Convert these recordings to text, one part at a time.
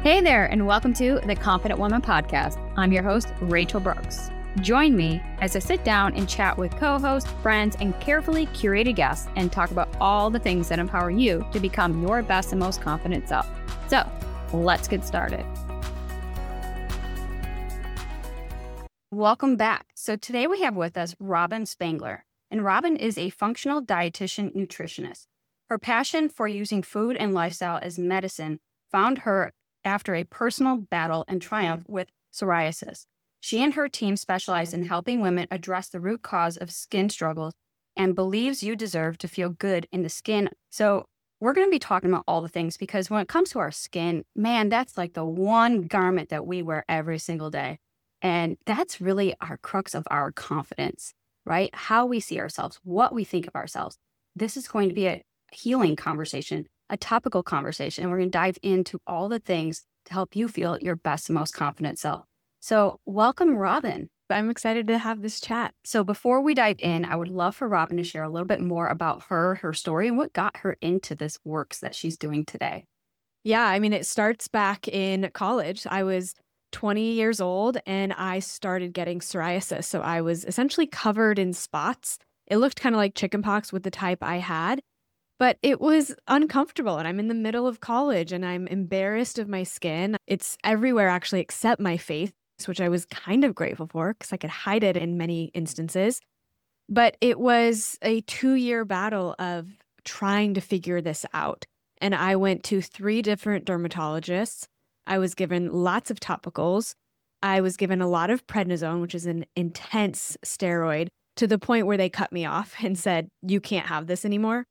Hey there, and welcome to the Confident Woman Podcast. I'm your host, Rachel Brooks. Join me as I sit down and chat with co-hosts, friends, and carefully curated guests and talk about all the things that empower you to become your best and most confident self. So, let's get started. Welcome back. So today we have with us Robin Spangler, and Robin is a functional dietitian nutritionist. Her passion for using food and lifestyle as medicine found her after a personal battle and triumph with psoriasis. She and her team specialize in helping women address the root cause of skin struggles and believes you deserve to feel good in the skin. So we're going to be talking about all the things because when it comes to our skin, man, that's like the one garment that we wear every single day. And that's really our crux of our confidence, right? How we see ourselves, what we think of ourselves. This is going to be a healing conversation, a topical conversation, and we're going to dive into all the things to help you feel your best and most confident self. So welcome, Robin. I'm excited to have this chat. So before we dive in, I would love for Robin to share a little bit more about her story, and what got her into this works that she's doing today. Yeah, I mean, it starts back in college. I was 20 years old and I started getting psoriasis. So I was essentially covered in spots. It looked kind of like chickenpox with the type I had. But it was uncomfortable, and I'm in the middle of college and I'm embarrassed of my skin. It's everywhere actually except my face, which I was kind of grateful for because I could hide it in many instances. But it was a 2-year battle of trying to figure this out. And I went to 3 different dermatologists. I was given lots of topicals. I was given a lot of prednisone, which is an intense steroid, to the point where they cut me off and said, "You can't have this anymore."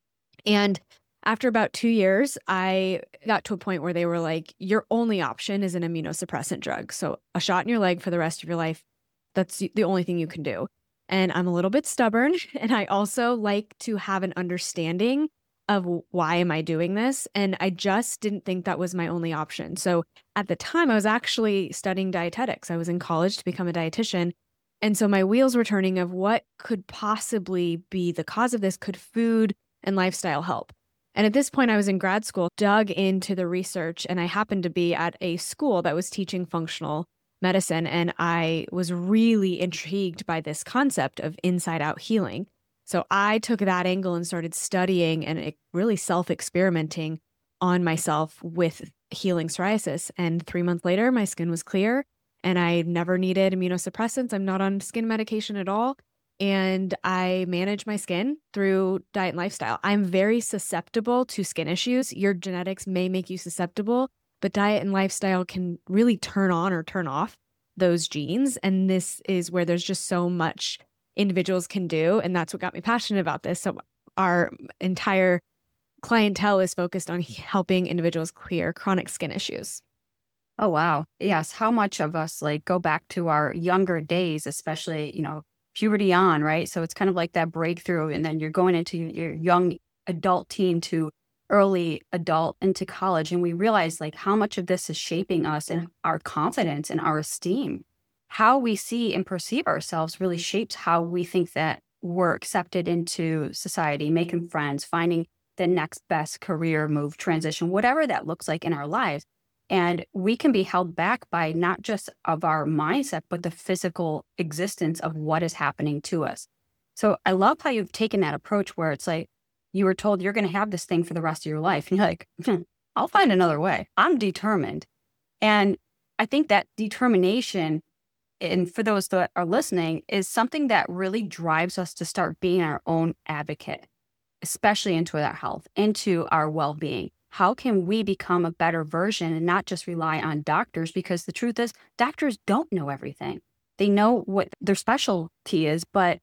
And after about 2 years, I got to a point where they were like, your only option is an immunosuppressant drug. So a shot in your leg for the rest of your life, that's the only thing you can do. And I'm a little bit stubborn. And I also like to have an understanding of why am I doing this? And I just didn't think that was my only option. So at the time, I was actually studying dietetics. I was in college to become a dietitian. And so my wheels were turning of what could possibly be the cause of this. Could food and lifestyle help? And at this point, I was in grad school, dug into the research, and I happened to be at a school that was teaching functional medicine. And I was really intrigued by this concept of inside out healing. So I took that angle and started studying and really self-experimenting on myself with healing psoriasis. And 3 months later, my skin was clear and I never needed immunosuppressants. I'm not on skin medication at all. And I manage my skin through diet and lifestyle. I'm very susceptible to skin issues. Your genetics may make you susceptible, but diet and lifestyle can really turn on or turn off those genes. And this is where there's just so much individuals can do. And that's what got me passionate about this. So our entire clientele is focused on helping individuals clear chronic skin issues. Oh, wow. Yes. How much of us go back to our younger days, especially, puberty on, right? So it's kind of like that breakthrough, and then you're going into your young adult teen to early adult into college. And we realize how much of this is shaping us and our confidence and our esteem. How we see and perceive ourselves really shapes how we think that we're accepted into society, making friends, finding the next best career move, transition, whatever that looks like in our lives. And we can be held back by not just of our mindset, but the physical existence of what is happening to us. So I love how you've taken that approach where it's like you were told you're going to have this thing for the rest of your life. And you're like, I'll find another way. I'm determined. And I think that determination, and for those that are listening, is something that really drives us to start being our own advocate, especially into our health, into our well-being. How can we become a better version and not just rely on doctors? Because the truth is, doctors don't know everything. They know what their specialty is, but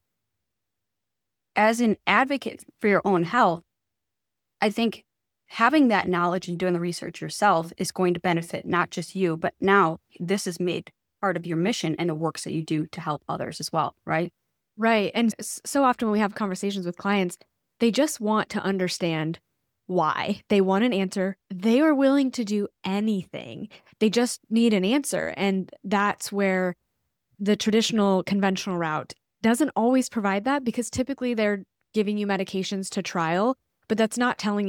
as an advocate for your own health, I think having that knowledge and doing the research yourself is going to benefit not just you, but now this is made part of your mission and the works that you do to help others as well, right? Right. And so often when we have conversations with clients, they just want to understand why. They want an answer. They are willing to do anything. They just need an answer. And that's where the traditional conventional route doesn't always provide that, because typically they're giving you medications to trial, but that's not telling you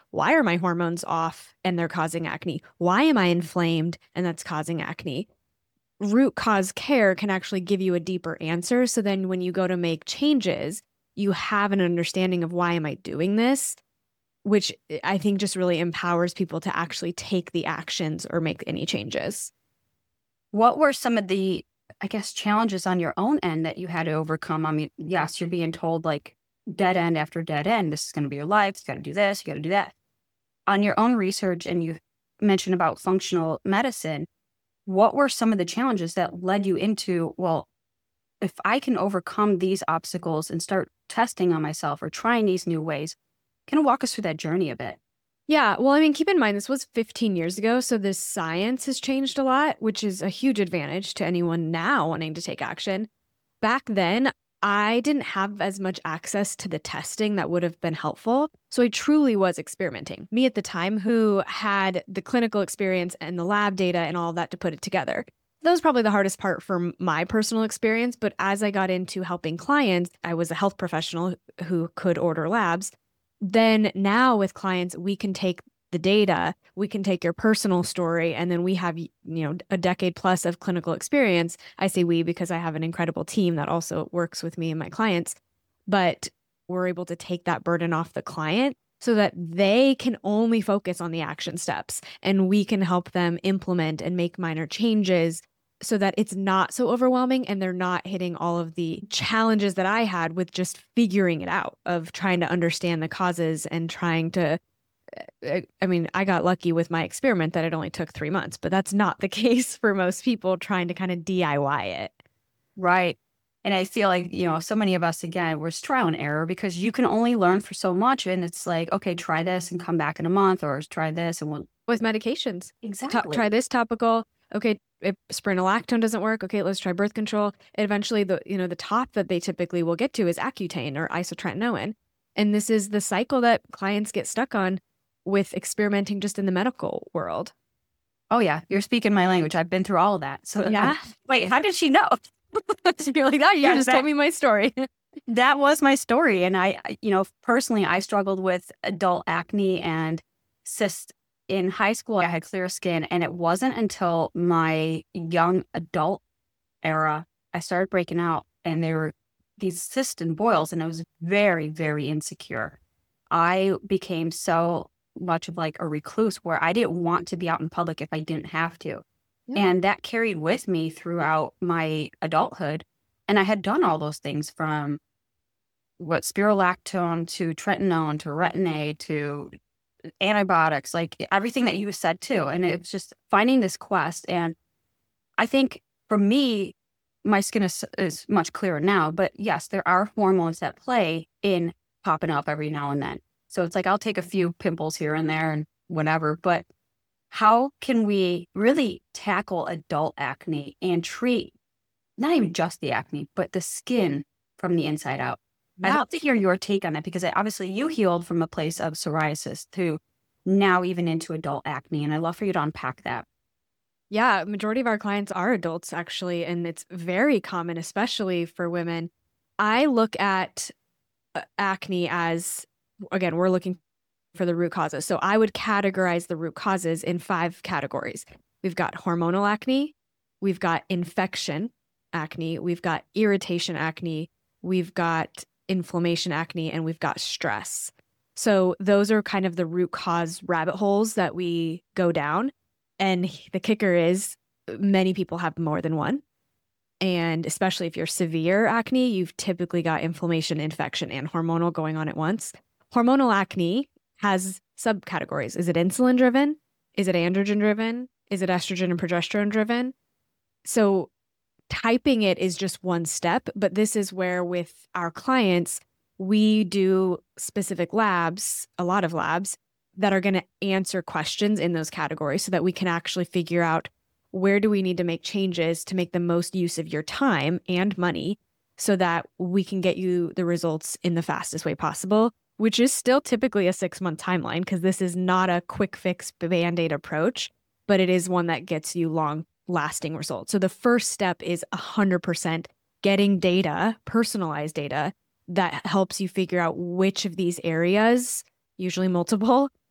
why are my hormones off and they're causing acne? Why am I inflamed and that's causing acne? Root cause care can actually give you a deeper answer. So then when you go to make changes, you have an understanding of why am I doing this, which I think just really empowers people to actually take the actions or make any changes. What were some of the, I guess, challenges on your own end that you had to overcome? I mean, yes, you're being told like dead end after dead end. This is going to be your life. You got to do this. You got to do that. On your own research, and you mentioned about functional medicine, what were some of the challenges that led you into, well, if I can overcome these obstacles and start testing on myself or trying these new ways, can you walk us through that journey a bit? Yeah, well, I mean, keep in mind, this was 15 years ago, so this science has changed a lot, which is a huge advantage to anyone now wanting to take action. Back then, I didn't have as much access to the testing that would have been helpful. So I truly was experimenting. Me at the time, who had the clinical experience and the lab data and all of that to put it together. That was probably the hardest part for my personal experience. But as I got into helping clients, I was a health professional who could order labs. Then now with clients, we can take the data, we can take your personal story, and then we have, a decade plus of clinical experience. I say we because I have an incredible team that also works with me and my clients, but we're able to take that burden off the client so that they can only focus on the action steps, and we can help them implement and make minor changes so that it's not so overwhelming and they're not hitting all of the challenges that I had with just figuring it out, of trying to understand the causes and trying to, I mean, I got lucky with my experiment that it only took 3 months, but that's not the case for most people trying to kind of DIY it. Right. And I feel like, so many of us, again, we're trial and error because you can only learn for so much. And it's like, okay, try this and come back in a month, or try this and we'll. With medications. Exactly. Try this topical. Okay, if spironolactone doesn't work, okay, let's try birth control. And eventually the top that they typically will get to is Accutane or isotretinoin. And this is the cycle that clients get stuck on with experimenting just in the medical world. Oh yeah, you're speaking my language. I've been through all of that. So yeah. Wait, how did she know? You're like, you just told me my story. That was my story. And I, personally, I struggled with adult acne and cysts. In high school, I had clear skin, and it wasn't until my young adult era I started breaking out, and there were these cysts and boils, and I was very, very insecure. I became so much of like a recluse where I didn't want to be out in public if I didn't have to. Yeah. And that carried with me throughout my adulthood. And I had done all those things, from spirolactone to tretinoin to retin-A to antibiotics, like everything that you said too. And it's just finding this quest. And I think for me, my skin is much clearer now, but yes, there are hormones that play in popping up every now and then. So it's like, I'll take a few pimples here and there and whatever, but how can we really tackle adult acne and treat not even just the acne, but the skin from the inside out? I'd love to hear your take on that, because obviously you healed from a place of psoriasis to now even into adult acne. And I'd love for you to unpack that. Yeah, majority of our clients are adults, actually, and it's very common, especially for women. I look at acne as, again, we're looking for the root causes. So I would categorize the root causes in 5 categories. We've got hormonal acne, we've got infection acne, we've got irritation acne, we've got inflammation acne, and we've got stress. So those are kind of the root cause rabbit holes that we go down. And the kicker is many people have more than one. And especially if you're severe acne, you've typically got inflammation, infection, and hormonal going on at once. Hormonal acne has subcategories. Is it insulin driven? Is it androgen driven? Is it estrogen and progesterone driven? So typing it is just one step, but this is where with our clients, we do specific labs, a lot of labs that are going to answer questions in those categories so that we can actually figure out where do we need to make changes to make the most use of your time and money so that we can get you the results in the fastest way possible, which is still typically a 6-month timeline, because this is not a quick fix Band-Aid approach, but it is one that gets you long lasting results. So the first step is 100% getting data, personalized data that helps you figure out which of these areas, usually multiple,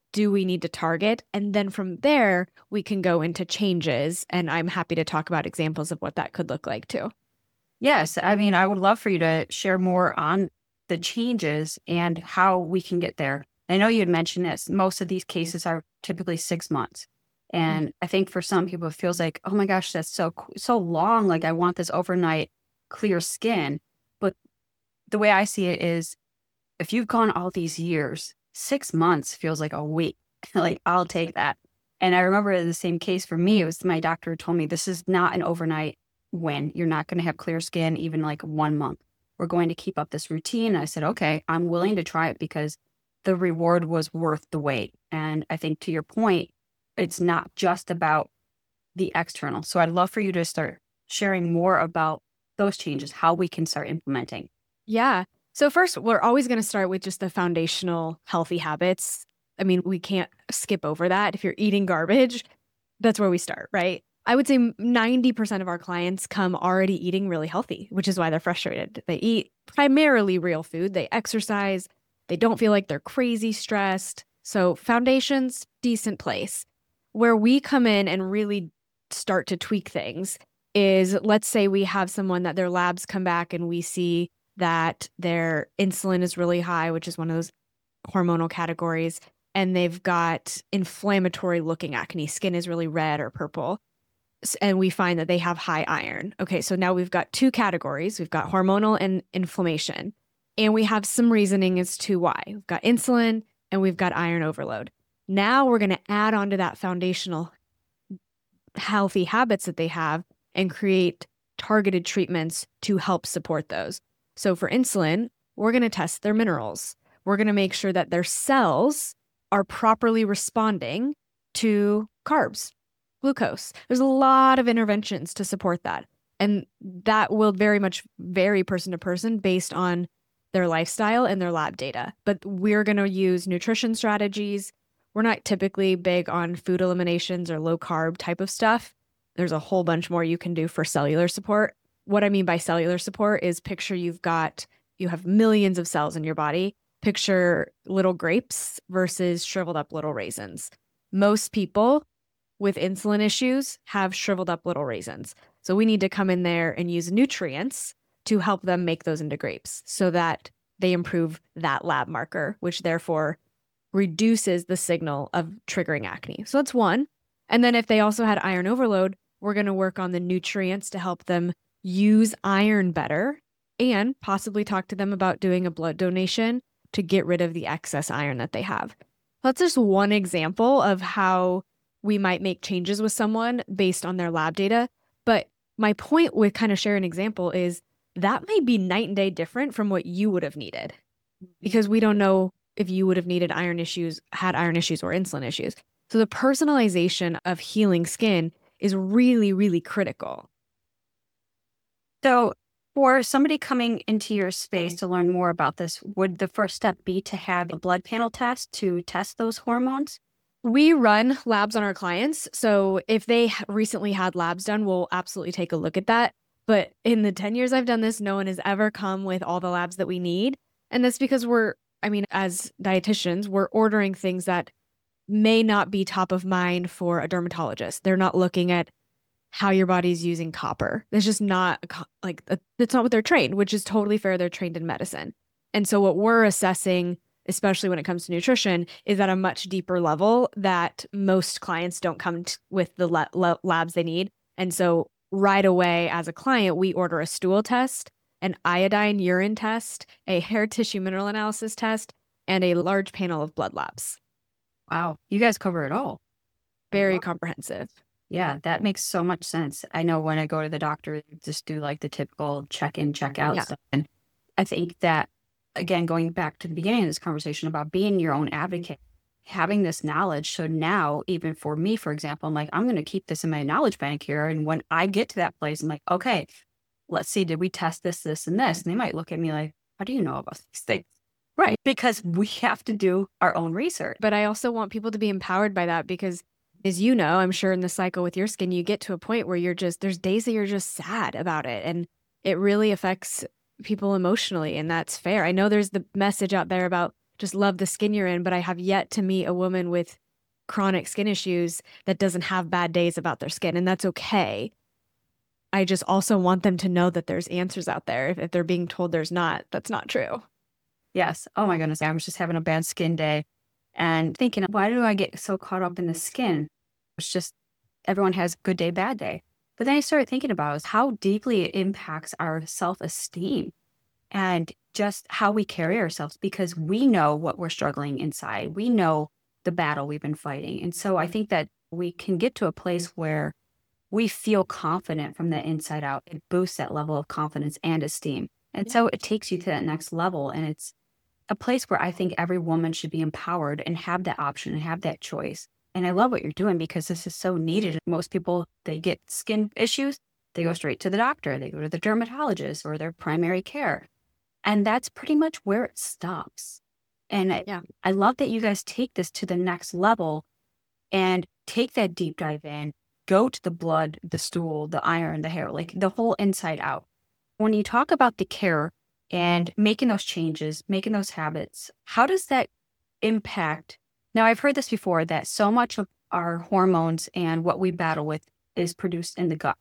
do we need to target? And then from there, we can go into changes. And I'm happy to talk about examples of what that could look like too. Yes. I mean, I would love for you to share more on the changes and how we can get there. I know you had mentioned this. Most of these cases are typically 6 months. And I think for some people, it feels like, oh my gosh, that's so long. Like I want this overnight clear skin. But the way I see it is if you've gone all these years, 6 months feels like a week. Like I'll take that. And I remember the same case for me. It was my doctor who told me this is not an overnight win. You're not going to have clear skin even like 1 month. We're going to keep up this routine. And I said, okay, I'm willing to try it because the reward was worth the wait. And I think to your point, it's not just about the external. So I'd love for you to start sharing more about those changes, how we can start implementing. Yeah. So first, we're always going to start with just the foundational healthy habits. I mean, we can't skip over that. If you're eating garbage, that's where we start, right? I would say 90% of our clients come already eating really healthy, which is why they're frustrated. They eat primarily real food. They exercise. They don't feel like they're crazy stressed. So foundation's decent place. Where we come in and really start to tweak things is, let's say we have someone that their labs come back and we see that their insulin is really high, which is one of those hormonal categories, and they've got inflammatory looking acne. Skin is really red or purple. And we find that they have high iron. Okay, so now we've got two categories. We've got hormonal and inflammation. And we have some reasoning as to why. We've got insulin and we've got iron overload. Now we're going to add on to that foundational healthy habits that they have and create targeted treatments to help support those. So for insulin, we're going to test their minerals. We're going to make sure that their cells are properly responding to carbs, glucose. There's a lot of interventions to support that. And that will very much vary person to person based on their lifestyle and their lab data. But we're going to use nutrition strategies. We're not typically big on food eliminations or low carb type of stuff. There's a whole bunch more you can do for cellular support. What I mean by cellular support is picture you have millions of cells in your body. Picture little grapes versus shriveled up little raisins. Most people with insulin issues have shriveled up little raisins. So we need to come in there and use nutrients to help them make those into grapes so that they improve that lab marker, which therefore reduces the signal of triggering acne. So that's one. And then if they also had iron overload, we're going to work on the nutrients to help them use iron better and possibly talk to them about doing a blood donation to get rid of the excess iron that they have. That's just one example of how we might make changes with someone based on their lab data. But my point with kind of sharing an example is that may be night and day different from what you would have needed, because we don't know if you would have needed iron issues, had iron issues or insulin issues. So the personalization of healing skin is really, really critical. So for somebody coming into your space to learn more about this, would the first step be to have a blood panel test to test those hormones? We run labs on our clients. So if they recently had labs done, we'll absolutely take a look at that. But in the 10 years I've done this, no one has ever come with all the labs that we need. And that's because as dietitians, we're ordering things that may not be top of mind for a dermatologist. They're not looking at how your body's using copper. That's just not that's not what they're trained, which is totally fair. They're trained in medicine. And so what we're assessing, especially when it comes to nutrition, is at a much deeper level that most clients don't come with the labs they need. And so right away as a client, we order a stool test, an iodine urine test, a hair tissue mineral analysis test, and a large panel of blood labs. Wow. You guys cover it all. Very comprehensive. Yeah, that makes so much sense. I know when I go to the doctor, they just do like the typical check in, check out stuff. And I think that, again, going back to the beginning of this conversation about being your own advocate, having this knowledge. So now, even for me, for example, I'm like, I'm going to keep this in my knowledge bank here. And when I get to that place, I'm like, okay, let's see, did we test this, this, and this? And they might look at me like, how do you know about these things? Right. Because we have to do our own research. But I also want people to be empowered by that because, as you know, I'm sure in the cycle with your skin, you get to a point where there's days that you're just sad about it. And it really affects people emotionally. And that's fair. I know there's the message out there about just love the skin you're in, but I have yet to meet a woman with chronic skin issues that doesn't have bad days about their skin. And that's okay. I just also want them to know that there's answers out there. If they're being told there's not, that's not true. Yes. Oh my goodness. I was just having a bad skin day and thinking, why do I get so caught up in the skin? It's just everyone has good day, bad day. But then I started thinking about is how deeply it impacts our self-esteem and just how we carry ourselves because we know what we're struggling inside. We know the battle we've been fighting. And so I think that we can get to a place where we feel confident from the inside out. It boosts that level of confidence and esteem. And so it takes you to that next level. And it's a place where I think every woman should be empowered and have that option and have that choice. And I love what you're doing because this is so needed. Most people, they get skin issues, they go straight to the doctor, they go to the dermatologist or their primary care. And that's pretty much where it stops. And I love that you guys take this to the next level and take that deep dive in, go to the blood, the stool, the iron, the hair, like the whole inside out. When you talk about the care and making those changes, making those habits, how does that impact? Now, I've heard this before that so much of our hormones and what we battle with is produced in the gut.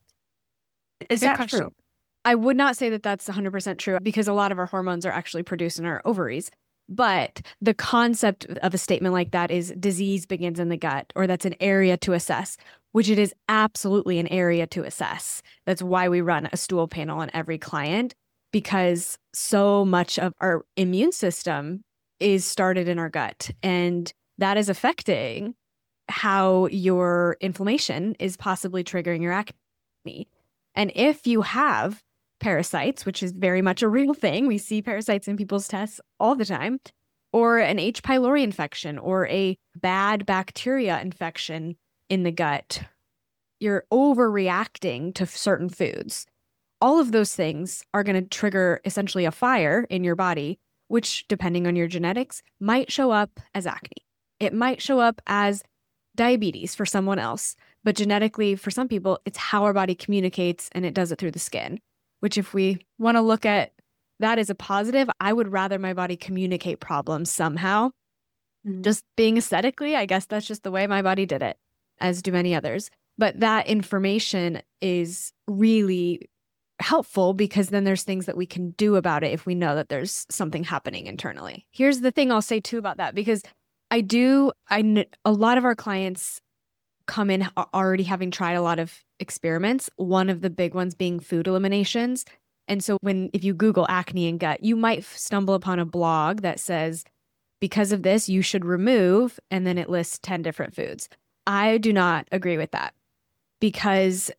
Is Good that question. true? I would not say that that's 100% true because a lot of our hormones are actually produced in our ovaries. But the concept of a statement like that is disease begins in the gut, or that's an area to assess, which it is absolutely an area to assess. That's why we run a stool panel on every client, because so much of our immune system is started in our gut. And that is affecting how your inflammation is possibly triggering your acne. And if you have parasites, which is very much a real thing, we see parasites in people's tests all the time, or an H. pylori infection or a bad bacteria infection in the gut, you're overreacting to certain foods. All of those things are going to trigger essentially a fire in your body, which, depending on your genetics, might show up as acne. It might show up as diabetes for someone else, but genetically, for some people, it's how our body communicates, and it does it through the skin, which if we want to look at that as a positive, I would rather my body communicate problems somehow. Just being aesthetically, I guess that's just the way my body did it, as do many others. But that information is really helpful because then there's things that we can do about it if we know that there's something happening internally. Here's the thing I'll say too about that, because a lot of our clients come in already having tried a lot of experiments, one of the big ones being food eliminations. And so if you Google acne and gut, you might stumble upon a blog that says, because of this, you should remove, and then it lists 10 different foods. I do not agree with that because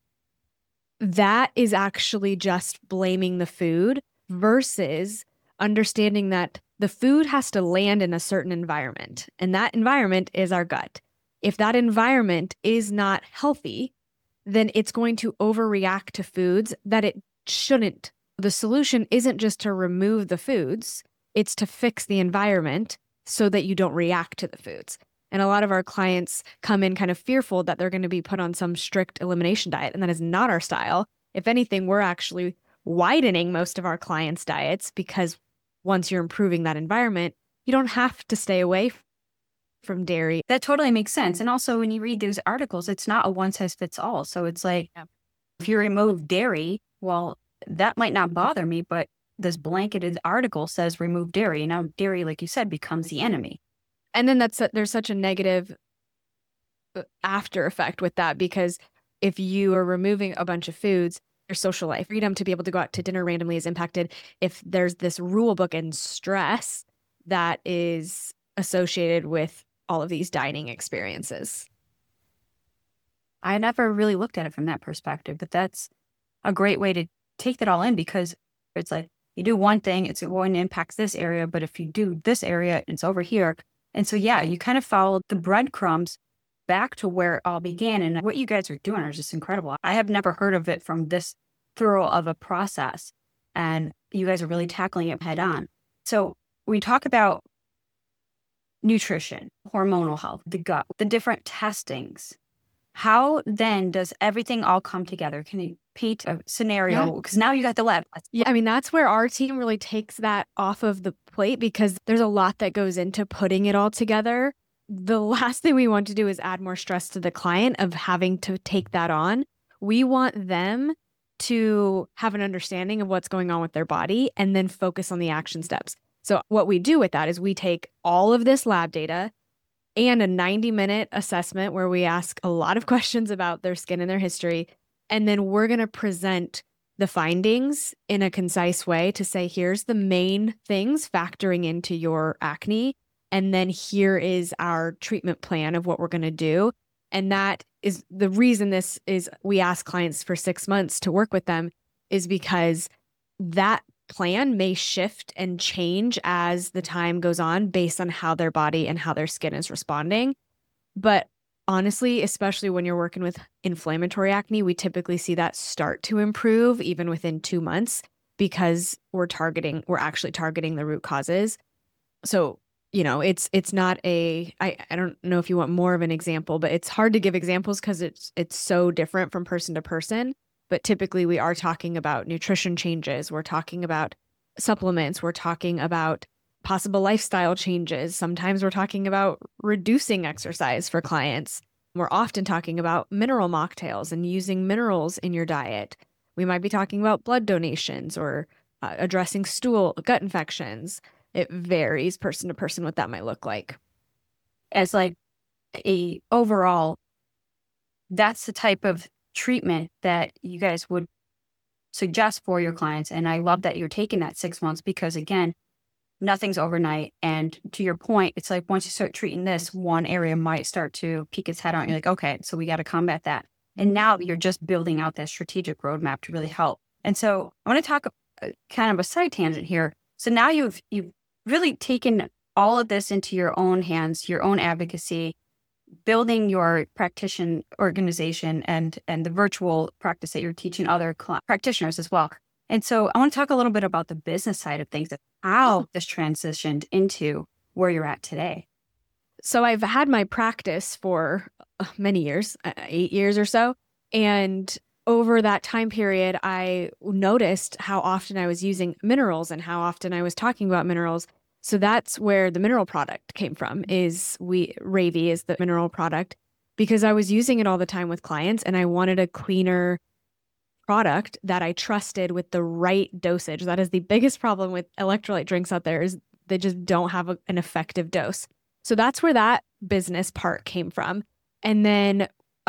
that is actually just blaming the food versus understanding that the food has to land in a certain environment, and that environment is our gut. If that environment is not healthy, then it's going to overreact to foods that it shouldn't. The solution isn't just to remove the foods, it's to fix the environment so that you don't react to the foods. And a lot of our clients come in kind of fearful that they're going to be put on some strict elimination diet, and that is not our style. If anything, we're actually widening most of our clients' diets because once you're improving that environment, you don't have to stay away from dairy. That totally makes sense. And also when you read those articles, it's not a one size fits all. So it's like, if you remove dairy, well, that might not bother me, but this blanketed article says remove dairy. Now dairy, like you said, becomes the enemy. And then there's such a negative after effect with that, because if you are removing a bunch of foods, your social life, freedom to be able to go out to dinner randomly is impacted. If there's this rule book and stress that is associated with all of these dining experiences. I never really looked at it from that perspective, but that's a great way to take that all in, because it's like you do one thing, it's going to impact this area, but if you do this area, it's over here. And so, yeah, you kind of followed the breadcrumbs back to where it all began. And what you guys are doing is just incredible. I have never heard of it from this thorough of a process. And you guys are really tackling it head on. So we talk about nutrition, hormonal health, the gut, the different testings. How then does everything all come together? Can you paint a scenario because now you got the lab. Yeah, I mean, that's where our team really takes that off of the plate because there's a lot that goes into putting it all together. The last thing we want to do is add more stress to the client of having to take that on. We want them to have an understanding of what's going on with their body and then focus on the action steps. So what we do with that is we take all of this lab data and a 90-minute assessment where we ask a lot of questions about their skin and their history. And then we're going to present the findings in a concise way to say, here's the main things factoring into your acne. And then here is our treatment plan of what we're going to do. And that is the reason this is, we ask clients for 6 months to work with them is because that plan may shift and change as the time goes on based on how their body and how their skin is responding. But honestly, especially when you're working with inflammatory acne, we typically see that start to improve even within 2 months because we're actually targeting the root causes. So, it's not I don't know if you want more of an example, but it's hard to give examples because it's so different from person to person. But typically we are talking about nutrition changes. We're talking about supplements. We're talking about possible lifestyle changes. Sometimes we're talking about reducing exercise for clients. We're often talking about mineral mocktails and using minerals in your diet. We might be talking about blood donations or addressing gut infections. It varies person to person what that might look like. As like overall, that's the type of treatment that you guys would suggest for your clients. And I love that you're taking that 6 months because again, nothing's overnight. And to your point, it's like once you start treating this, one area might start to peek its head out. And you're like, okay, so we got to combat that. And now you're just building out that strategic roadmap to really help. And so I want to talk kind of a side tangent here. So now you've really taken all of this into your own hands, your own advocacy, building your practitioner organization and the virtual practice that you're teaching other practitioners as well. And so I want to talk a little bit about the business side of things, how this transitioned into where you're at today. So I've had my practice for many years, 8 years or so. And over that time period, I noticed how often I was using minerals and how often I was talking about minerals. So that's where the mineral product came from Ravie is the mineral product because I was using it all the time with clients and I wanted a cleaner product that I trusted with the right dosage. That is the biggest problem with electrolyte drinks out there is they just don't have an effective dose. So that's where that business part came from. And then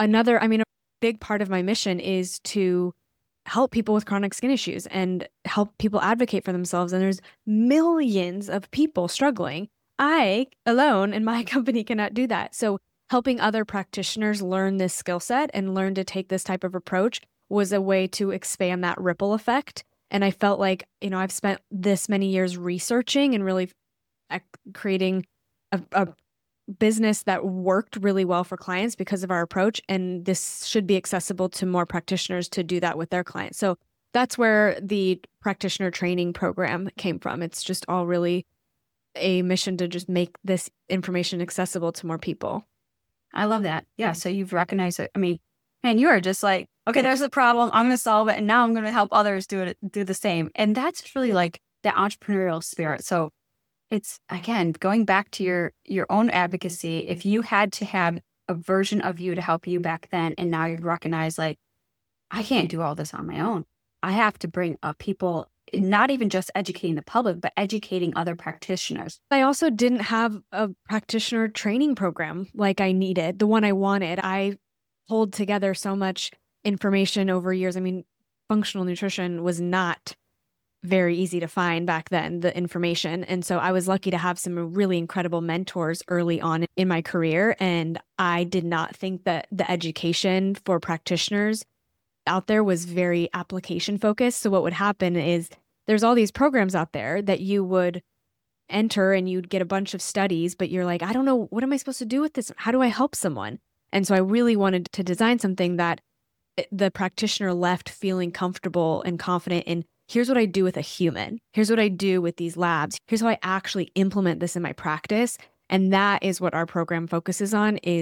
a big part of my mission is to help people with chronic skin issues and help people advocate for themselves. And there's millions of people struggling. I alone in my company cannot do that. So helping other practitioners learn this skill set and learn to take this type of approach was a way to expand that ripple effect. And I felt like, I've spent this many years researching and really creating a business that worked really well for clients because of our approach. And this should be accessible to more practitioners to do that with their clients. So that's where the practitioner training program came from. It's just all really a mission to just make this information accessible to more people. I love that. Yeah. So you've recognized it. I mean, and you are just like, okay, there's a problem. I'm going to solve it. And now I'm going to help others do the same. And that's really like the entrepreneurial spirit. So it's, again, going back to your own advocacy. If you had to have a version of you to help you back then, and now you recognize like, I can't do all this on my own. I have to bring up people, not even just educating the public, but educating other practitioners. I also didn't have a practitioner training program like I needed, the one I wanted. I pulled together so much information over years. I mean, functional nutrition was not very easy to find back then, the information. And so I was lucky to have some really incredible mentors early on in my career. And I did not think that the education for practitioners out there was very application focused. So what would happen is there's all these programs out there that you would enter and you'd get a bunch of studies, but you're like, I don't know, what am I supposed to do with this? How do I help someone? And so I really wanted to design something that the practitioner left feeling comfortable and confident in. Here's what I do with a human. Here's what I do with these labs. Here's how I actually implement this in my practice. And that is what our program focuses on, is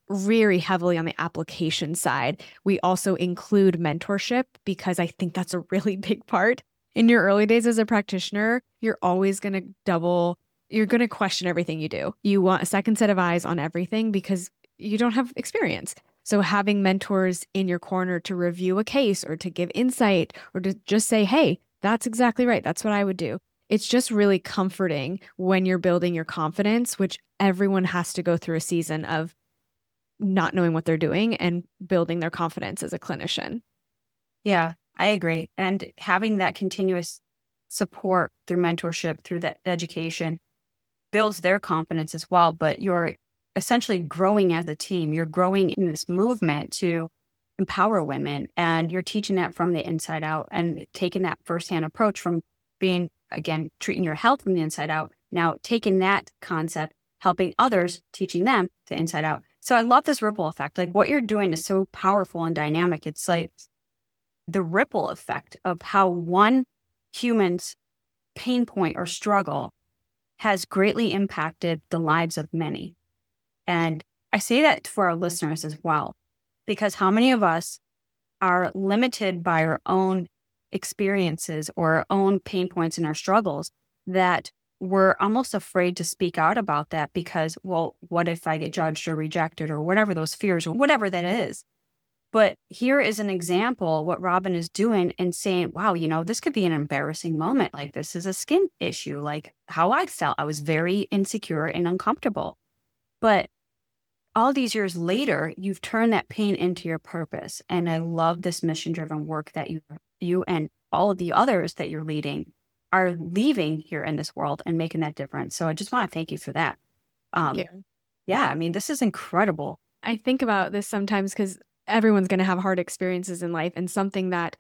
very heavily on the application side. We also include mentorship because I think that's a really big part. In your early days as a practitioner, you're always going to you're going to question everything you do. You want a second set of eyes on everything because you don't have experience. So having mentors in your corner to review a case or to give insight or to just say, hey, that's exactly right. That's what I would do. It's just really comforting when you're building your confidence, which everyone has to go through a season of not knowing what they're doing and building their confidence as a clinician. Yeah, I agree. And having that continuous support through mentorship, through that education, builds their confidence as well. But you're essentially growing as a team. You're growing in this movement to empower women, and you're teaching that from the inside out and taking that firsthand approach from being, again, treating your health from the inside out. Now taking that concept, helping others, teaching them the inside out. So I love this ripple effect. Like what you're doing is so powerful and dynamic. It's like the ripple effect of how one human's pain point or struggle has greatly impacted the lives of many. And I say that for our listeners as well, because how many of us are limited by our own experiences or our own pain points and our struggles that we're almost afraid to speak out about that because, well, what if I get judged or rejected or whatever those fears or whatever that is. But here is an example, what Robin is doing and saying, wow, this could be an embarrassing moment. Like this is a skin issue, like how I felt. I was very insecure and uncomfortable. But all these years later, you've turned that pain into your purpose. And I love this mission-driven work that you and all of the others that you're leading are leaving here in this world and making that difference. So I just want to thank you for that. Yeah, I mean, this is incredible. I think about this sometimes because everyone's going to have hard experiences in life. And something that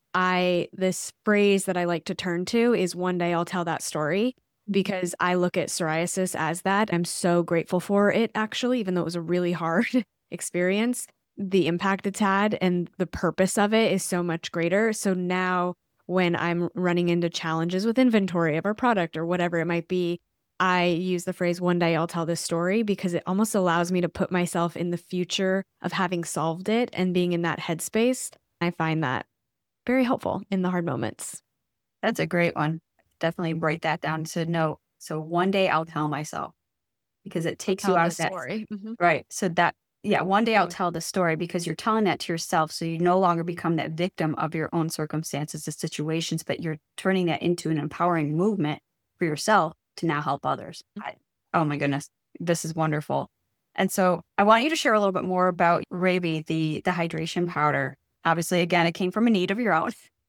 this phrase that I like to turn to is one day I'll tell that story because I look at psoriasis as that. I'm so grateful for it, actually, even though it was a really hard experience. The impact it's had and the purpose of it is so much greater. So now when I'm running into challenges with inventory of our product or whatever it might be, I use the phrase, one day I'll tell this story, because it almost allows me to put myself in the future of having solved it and being in that headspace. I find that very helpful in the hard moments. That's a great one. Definitely write that down to note. So one day I'll tell myself, because it takes you out of that story. Mm-hmm. Right. So one day I'll tell the story, because you're telling that to yourself. So you no longer become that victim of your own circumstances and situations, but you're turning that into an empowering movement for yourself to now help others. Oh my goodness, this is wonderful. And so I want you to share a little bit more about Ravi, the hydration powder. Obviously, again, it came from a need of your own.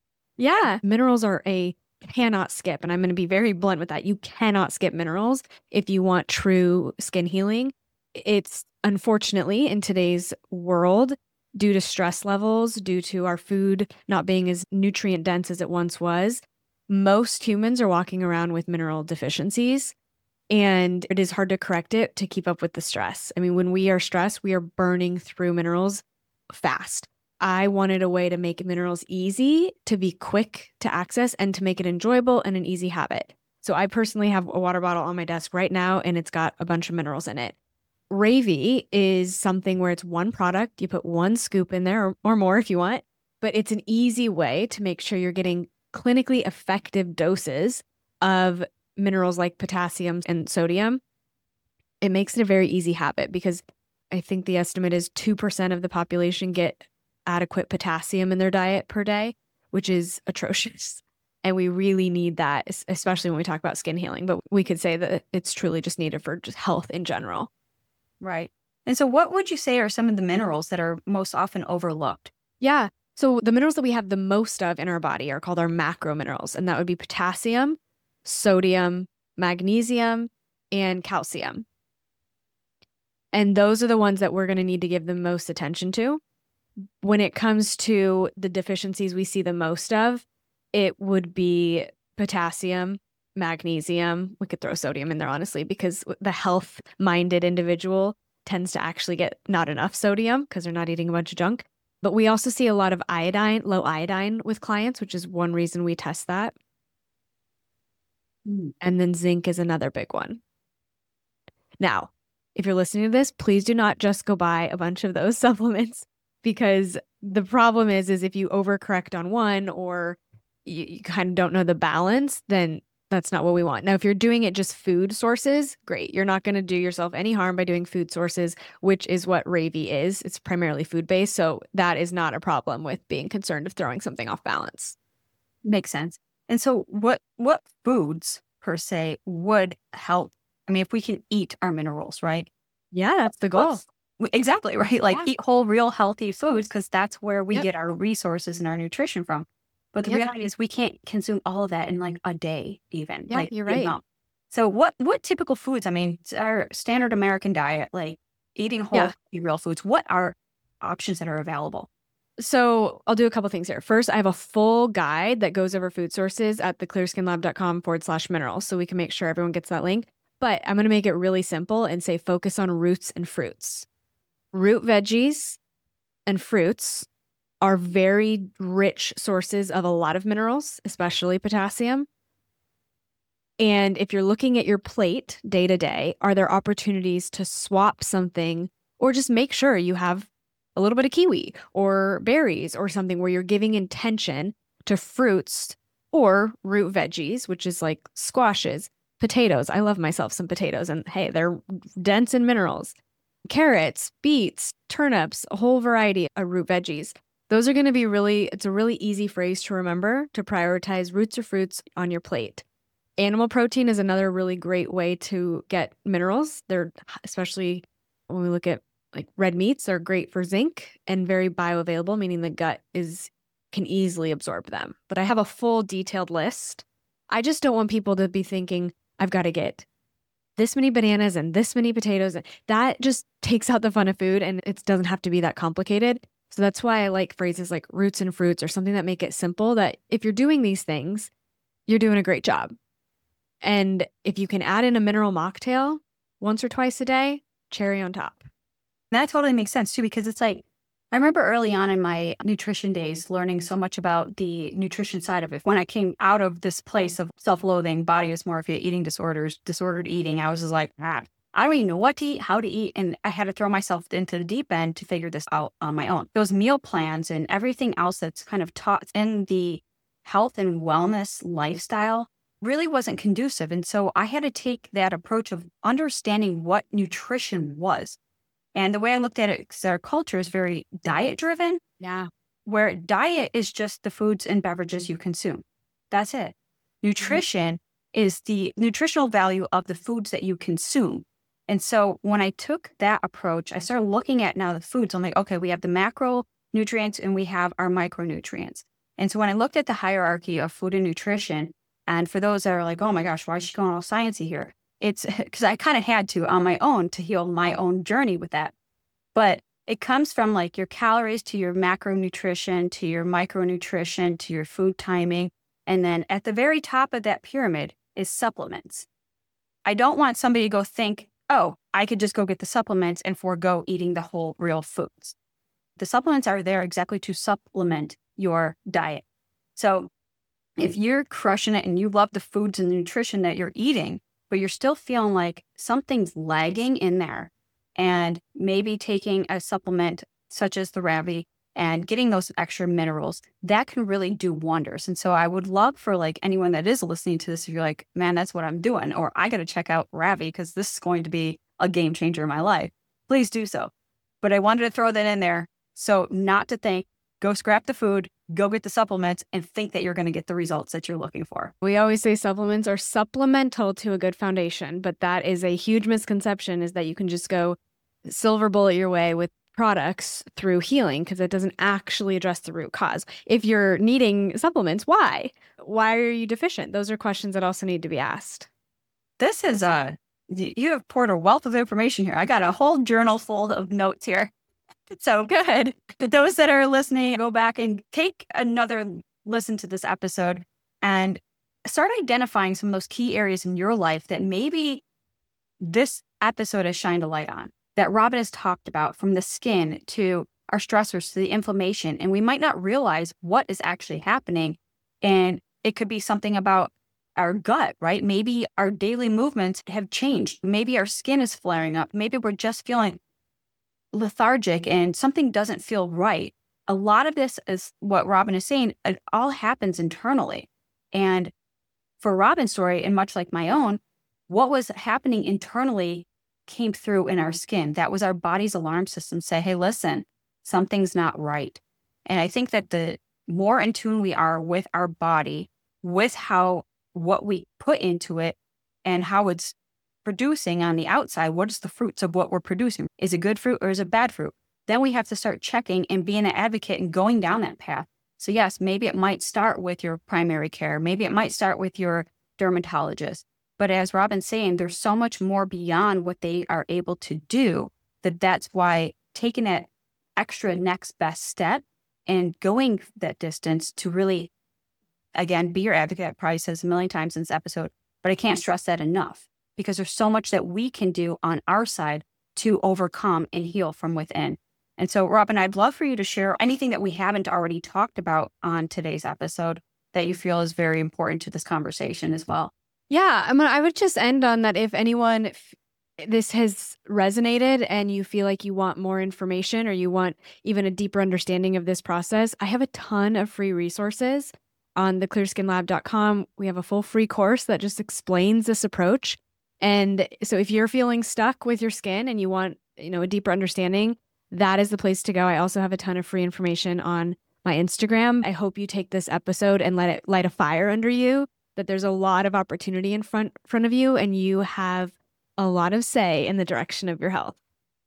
Yeah. Minerals are cannot skip. And I'm going to be very blunt with that. You cannot skip minerals if you want true skin healing. It's unfortunately in today's world, due to stress levels, due to our food not being as nutrient dense as it once was, most humans are walking around with mineral deficiencies, and it is hard to correct it to keep up with the stress. I mean, when we are stressed, we are burning through minerals fast. I wanted a way to make minerals easy, to be quick to access, and to make it enjoyable and an easy habit. So I personally have a water bottle on my desk right now, and it's got a bunch of minerals in it. Ravi is something where it's one product. You put one scoop in there or more if you want, but it's an easy way to make sure you're getting clinically effective doses of minerals like potassium and sodium. It makes it a very easy habit, because I think the estimate is 2% of the population get adequate potassium in their diet per day, which is atrocious. And we really need that, especially when we talk about skin healing. But we could say that it's truly just needed for just health in general. Right. And so what would you say are some of the minerals that are most often overlooked? Yeah. So the minerals that we have the most of in our body are called our macro minerals. And that would be potassium, sodium, magnesium, and calcium. And those are the ones that we're going to need to give the most attention to. When it comes to the deficiencies we see the most of, it would be potassium, magnesium. We could throw sodium in there, honestly, because the health-minded individual tends to actually get not enough sodium because they're not eating a bunch of junk. But we also see a lot of iodine, low iodine with clients, which is one reason we test that. And then zinc is another big one. Now, if you're listening to this, please do not just go buy a bunch of those supplements, because the problem is if you overcorrect on one, or you kind of don't know the balance, then that's not what we want. Now, if you're doing it just food sources, great. You're not going to do yourself any harm by doing food sources, which is what Ravi is. It's primarily food-based. So that is not a problem with being concerned of throwing something off balance. Makes sense. And so what foods per se would help? I mean, if we can eat our minerals, right? Yeah, that's the goal. Exactly, right? Like eat whole, real, healthy foods, because that's where we get our resources and our nutrition from. But the reality is we can't consume all of that in like a day even. Yeah, like, you're right. So what typical foods, I mean, our standard American diet, like eating whole, real foods, what are options that are available? So I'll do a couple things here. First, I have a full guide that goes over food sources at theclearskinlab.com/minerals. So we can make sure everyone gets that link. But I'm going to make it really simple and say focus on roots and fruits. Root veggies and fruits are very rich sources of a lot of minerals, especially potassium. And if you're looking at your plate day to day, are there opportunities to swap something, or just make sure you have a little bit of kiwi or berries or something where you're giving intention to fruits or root veggies, which is like squashes, potatoes. I love myself some potatoes, and hey, they're dense in minerals. Carrots, beets, turnips, a whole variety of root veggies. Those are going to be it's a really easy phrase to remember to prioritize roots or fruits on your plate. Animal protein is another really great way to get minerals. They're, especially when we look at like red meats, they're great for zinc and very bioavailable, meaning the gut can easily absorb them. But I have a full detailed list. I just don't want people to be thinking, I've got to get this many bananas and this many potatoes. That just takes out the fun of food, and it doesn't have to be that complicated. So that's why I like phrases like roots and fruits, or something that make it simple, that if you're doing these things, you're doing a great job. And if you can add in a mineral mocktail once or twice a day, cherry on top. That totally makes sense too, because it's like, I remember early on in my nutrition days learning so much about the nutrition side of it. When I came out of this place of self-loathing, body dysmorphia, eating disorders, disordered eating, I was just like, I don't even know what to eat, how to eat. And I had to throw myself into the deep end to figure this out on my own. Those meal plans and everything else that's kind of taught in the health and wellness lifestyle really wasn't conducive. And so I had to take that approach of understanding what nutrition was. And the way I looked at it, because our culture is very diet driven. Yeah. Where diet is just the foods and beverages you consume. That's it. Nutrition is the nutritional value of the foods that you consume. And so when I took that approach, I started looking at now the foods. I'm like, okay, we have the macronutrients and we have our micronutrients. And so when I looked at the hierarchy of food and nutrition, and for those that are like, oh my gosh, why is she going all sciencey here? It's because I kind of had to on my own to heal my own journey with that. But it comes from like your calories to your macronutrition, to your micronutrition, to your food timing. And then at the very top of that pyramid is supplements. I don't want somebody to go think, oh, I could just go get the supplements and forego eating the whole real foods. The supplements are there exactly to supplement your diet. So if you're crushing it and you love the foods and the nutrition that you're eating, but you're still feeling like something's lagging in there, and maybe taking a supplement such as the Ravi and getting those extra minerals, that can really do wonders. And so I would love for like anyone that is listening to this, if you're like, man, that's what I'm doing, or I got to check out Ravi because this is going to be a game changer in my life, please do so. But I wanted to throw that in there. So not to think, go scrap the food, go get the supplements, and think that you're going to get the results that you're looking for. We always say supplements are supplemental to a good foundation, but that is a huge misconception, is that you can just go silver bullet your way with products through healing, because it doesn't actually address the root cause. If you're needing supplements, why? Why are you deficient? Those are questions that also need to be asked. This is you have poured a wealth of information here. I got a whole journal full of notes here. So good. To those that are listening, go back and take another listen to this episode and start identifying some of those key areas in your life that maybe this episode has shined a light on, that Robin has talked about, from the skin to our stressors to the inflammation. And we might not realize what is actually happening. And it could be something about our gut, right? Maybe our daily movements have changed. Maybe our skin is flaring up. Maybe we're just feeling lethargic and something doesn't feel right. A lot of this is what Robin is saying. It all happens internally. And for Robin's story, and much like my own, what was happening internally came through in our skin. That was our body's alarm system say, hey, listen, something's not right. And I think that the more in tune we are with our body, with what we put into it and how it's producing on the outside, what is the fruits of what we're producing? Is it good fruit or is it bad fruit? Then we have to start checking and being an advocate and going down that path. So yes, maybe it might start with your primary care. Maybe it might start with your dermatologist. But as Robin's saying, there's so much more beyond what they are able to do that's why taking that extra next best step and going that distance to really, again, be your advocate. I probably says a million times in this episode, but I can't stress that enough because there's so much that we can do on our side to overcome and heal from within. And so, Robin, I'd love for you to share anything that we haven't already talked about on today's episode that you feel is very important to this conversation as well. Yeah, I would just end on that. If anyone, this has resonated and you feel like you want more information or you want even a deeper understanding of this process, I have a ton of free resources on theclearskinlab.com. We have a full free course that just explains this approach. And so if you're feeling stuck with your skin and you want, a deeper understanding, that is the place to go. I also have a ton of free information on my Instagram. I hope you take this episode and let it light a fire under you, that there's a lot of opportunity in front of you and you have a lot of say in the direction of your health.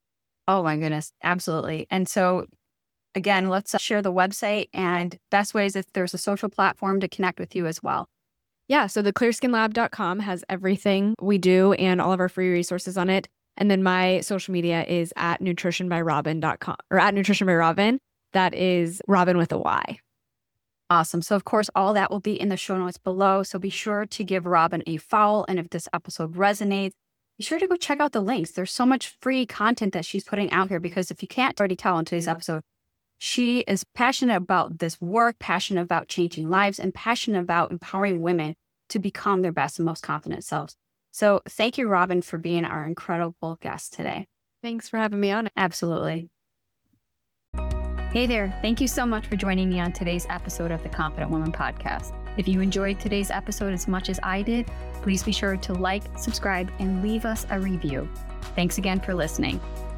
Oh my goodness. Absolutely. And so again, let's share the website and best ways if there's a social platform to connect with you as well. Yeah. So theclearskinlab.com has everything we do and all of our free resources on it. And then my social media is at nutritionbyrobin.com or at nutritionbyrobin. That is Robin with a Y. Awesome. So of course, all that will be in the show notes below. So be sure to give Robin a follow. And if this episode resonates, be sure to go check out the links. There's so much free content that she's putting out here because if you can't already tell in today's episode, she is passionate about this work, passionate about changing lives, and passionate about empowering women to become their best and most confident selves. So thank you, Robin, for being our incredible guest today. Thanks for having me on. Absolutely. Hey there. Thank you so much for joining me on today's episode of the Confident Woman Podcast. If you enjoyed today's episode as much as I did, please be sure to like, subscribe, and leave us a review. Thanks again for listening.